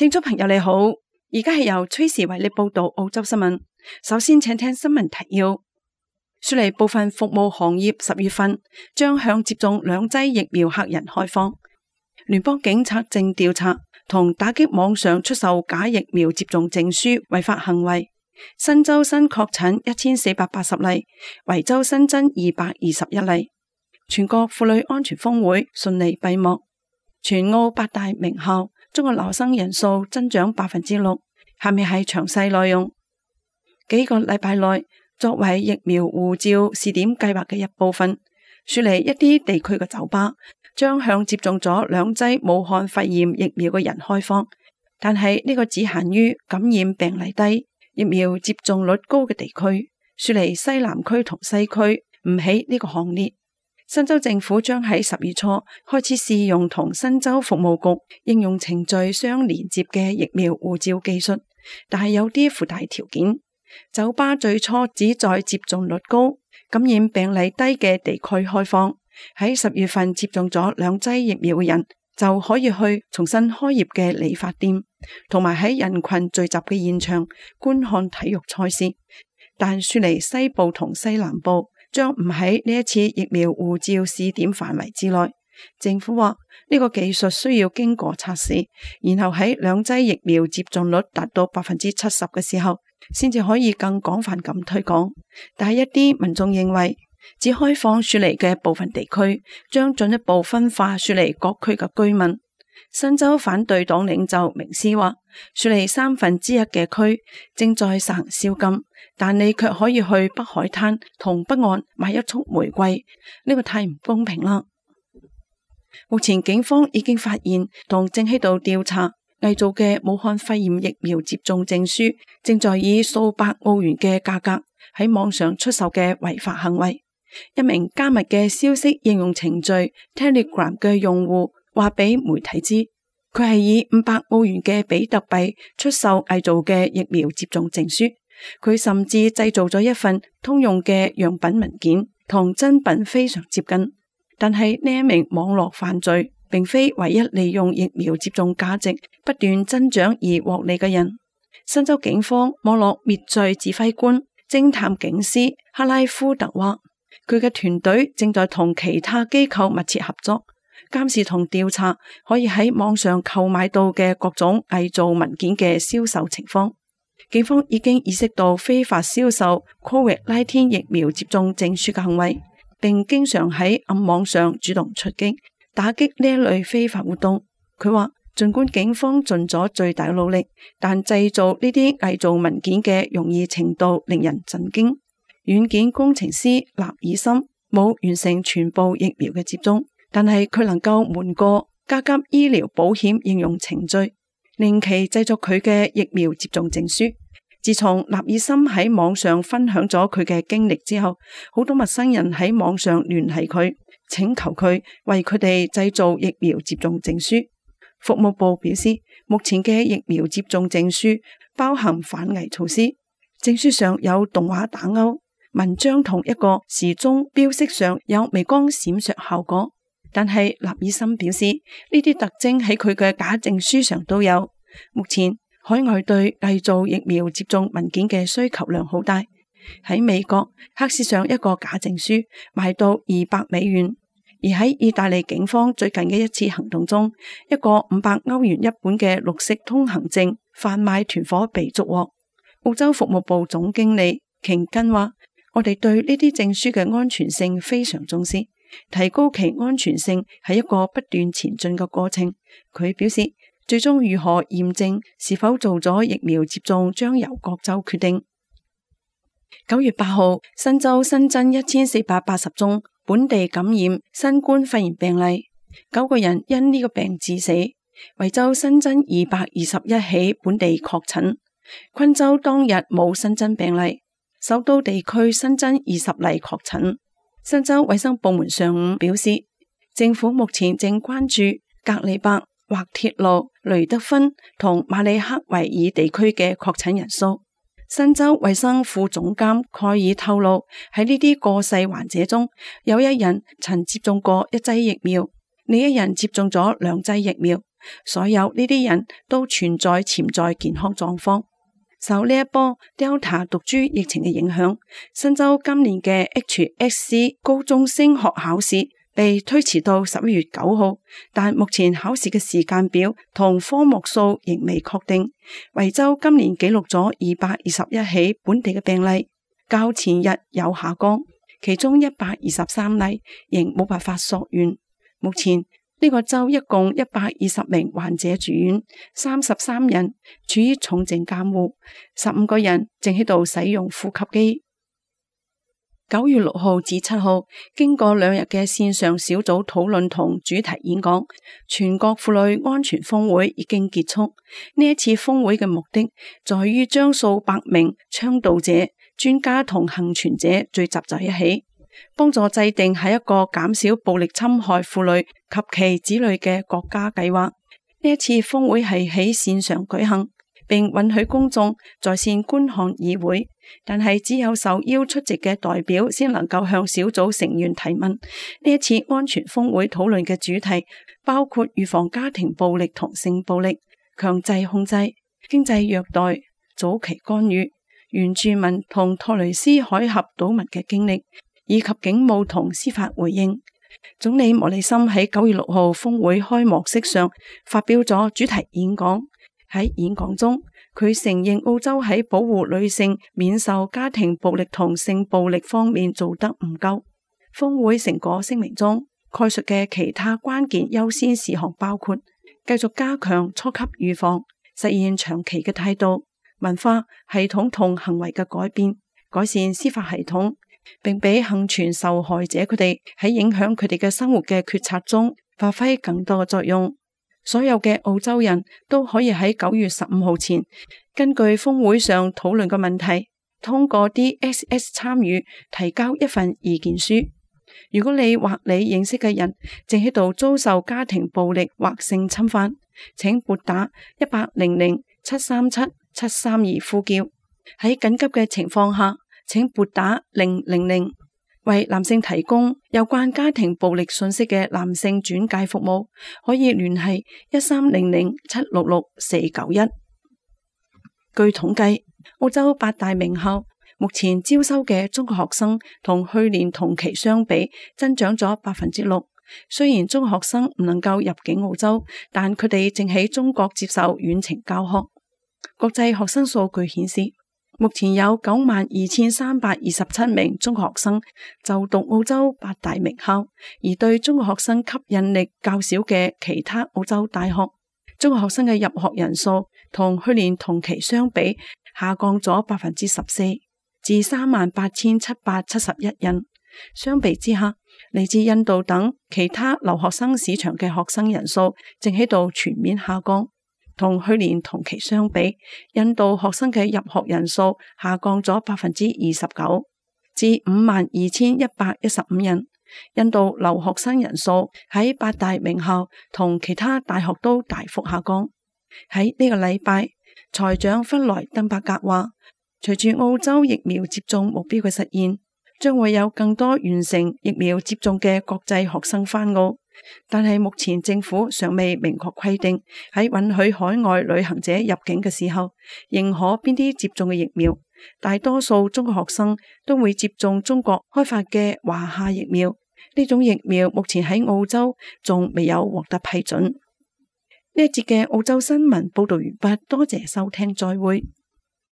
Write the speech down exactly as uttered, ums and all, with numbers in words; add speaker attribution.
Speaker 1: 聽眾朋友你好，而家係由崔時為你報道澳洲新聞。首先請聽新聞提要。雪梨部分服務行業十月份將向接種兩劑疫苗客人開放。聯邦警察正調查同打擊網上出售假疫苗接種證書違法行為。新州新確診一千四百八十例，維州新增二百二十一例。全國婦女安全峰會順利閉幕。全澳八大名校中國留生人數增長百分之六。下面係詳細內容。幾個禮拜內，作為疫苗護照試點計劃嘅一部分，雪梨一啲地區嘅酒吧將向接種咗兩劑武漢肺炎疫苗嘅人開放，但係呢個只限於感染病例低、疫苗接種率高嘅地區。雪梨西南區同西區唔喺呢個行列。新州政府將喺十月初開始試用同新州服務局應用程序相連接嘅疫苗護照技術，但係有啲附帶條件。酒吧最初只在接種率高、感染病例低嘅地區開放，喺十月份接種咗兩劑疫苗嘅人就可以去重新開業嘅理髮店，同埋喺人群聚集嘅現場觀看體育賽事。但雪梨西部同西南部將唔喺呢一次疫苗護照試點範圍之內。政府話呢個技術需要經過測試，然後喺兩劑疫苗接種率達到百分之七十嘅時候，先至可以更廣泛咁推廣。但係一啲民眾認為，只開放雪梨嘅部分地區，將進一步分化雪梨各區嘅居民。新州反對黨領袖明斯話，雪梨三分之一嘅區正在實行宵禁，但你卻可以去北海灘同北岸買一束玫瑰，呢個太唔公平啦。目前警方已經發現同正喺度調查偽造嘅武漢肺炎疫苗接種證書，正在以數百澳元嘅價格喺網上出售嘅違法行為。一名加密嘅消息應用程序 Telegram 嘅用戶話俾媒體知，佢係以五百澳元嘅比特幣出售偽造嘅疫苗接種證書。佢甚至製造咗一份通用嘅樣品文件，同真品非常接近。但係呢一名網絡犯罪並非唯一利用疫苗接種價值不斷增長而獲利嘅人。新州警方網絡滅罪指揮官偵探警司克拉夫特話，佢嘅團隊正在同其他機構密切合作，監視同調查可以喺網上購買到嘅各種偽造文件嘅銷售情況。警方已經意識到非法銷售 Covid 十九 疫苗接種證書嘅行為，並經常喺暗網上主動出擊，打擊呢一類非法活動。佢話，盡管警方盡咗最大努力，但製造呢啲偽造文件嘅容易程度令人震驚。軟件工程師納爾森冇完成全部疫苗嘅接種，但係佢能夠瞞過加急醫療保險應用程序，令其製作佢嘅疫苗接種證書。自從納爾森喺網上分享咗佢嘅經歷之後，好多陌生人喺網上聯繫佢，請求佢為佢哋製造疫苗接種證書。服務部表示，目前嘅疫苗接種證書包含反偽措施，證書上有動畫打勾，文章同一個時鐘標識上有微光閃爍效果。但係納爾森表示，呢啲特徵喺佢嘅假證書上都有。目前海外對偽造疫苗接種文件嘅需求量好大。喺美國，黑市上一個假證書賣到二百美元，而喺意大利警方最近嘅一次行動中，一個五百歐元一本嘅綠色通行證販賣團伙被捉獲。澳洲服務部總經理瓊根話，我哋對呢啲證書嘅安全性非常重視，提高其安全性係一個不斷前進嘅過程。佢表示，最終如何驗證是否做咗疫苗接種將由各州決定。九月八號，新州新增一千四百八十宗本地感染新冠肺炎病例，九個人因呢個病致死。維州新增二百二十一起本地確診，昆州當日冇新增病例，首都地區新增二十例確診。新州衛生部門上午表示，政府目前正關注格里伯、滑鐵盧、雷德芬同馬里克維爾地區嘅確診人數。新州衛生副總監蓋爾透露，喺呢啲過世患者中，有一人曾接種過一劑疫苗，另一人接種咗兩劑疫苗。 所有呢啲人都存在潛在健康狀況。受呢一波 Delta 毒株疫情嘅影響，新州今年嘅 H S C 高中升學考試被推遲到十一月九號，但目前考試嘅時間表同科目數仍未確定。維州今年記錄咗二百二十一起本地嘅病例，較前日有下降，其中一百二十三例仍冇辦法溯源。目前呢個州一共一百二十名患者住院，三十三人處於重症監護，十五個人正喺度使用呼吸機。九月六號至七號，經過兩日嘅線上小組討論同主題演講，全國婦女安全峰會已經結束。呢一次峰會嘅目的，在於將數百名倡導者、專家同幸存者聚集在一起，幫助制定喺一個減少暴力侵害婦女及其子女嘅國家計劃。呢一次峰會係喺線上舉行，並允許公眾在線觀看議會，但係只有受邀出席嘅代表先能夠向小組成員提問。呢一次安全峰會討論嘅主題包括預防家庭暴力同性暴力、強制控制、經濟虐待、早期干預、原住民同托雷斯海峽島民嘅經歷，以及警務同司法回應。總理莫里森喺九月六號峰會開幕式上發表咗主題演講。喺演講中，佢承認澳洲喺保護女性免受家庭暴力同性暴力方面做得唔夠。峰會成果聲明中概述嘅其他關鍵優先事項包括繼續加強初級預防，實現長期嘅態度、文化、系統同行為嘅改變，改善司法系統，並俾幸存受害者佢哋喺影響佢哋嘅生活嘅決策中發揮更多嘅作用。所有嘅澳洲人都可以喺九月十五號前，根據峰會上討論嘅問題，通過 D S S 參與提交一份意見書。如果你或你認識嘅人正喺度遭受家庭暴力或性侵犯，請撥打一八零零七三七七三二呼叫。喺緊急嘅情況下，請撥打零零零。為男性提供有關家庭暴力信息嘅男性轉介服務，可以聯繫一三零零七六六四九一。據統計，澳洲八大名校目前招收嘅中國學生同去年同期相比增長咗百分之六。雖然中學生唔能夠入境澳洲，但佢哋正喺中國接受遠程教學。國際學生數據顯示，目前有九萬二千三百二十七名中學生就讀澳洲八大名校，而對中學生吸引力較少嘅其他澳洲大學，中學生嘅入學人數同去年同期相比下降咗百分之十四，至三萬八千七百七十一人。相比之下，嚟自印度等其他留學生市場嘅學生人數正喺度全面下降。同去年同期相比，印度學生嘅入學人數下降咗百分之二十九，至五萬二千一百一十五人。印度留學生人數喺八大名校同其他大學都大幅下降。喺呢個禮拜，財長弗萊登伯格話，隨住澳洲疫苗接種目標嘅實現，將會有更多完成疫苗接種嘅國際學生返澳。但係目前政府尚未明確規定喺允許海外旅行者入境嘅時候，認可邊啲接種嘅疫苗。大多數中國學生都會接種中國開發嘅華夏疫苗，呢種疫苗目前喺澳洲仲未有獲得批准。呢一節嘅澳洲新聞報道完畢，多謝收聽，再會。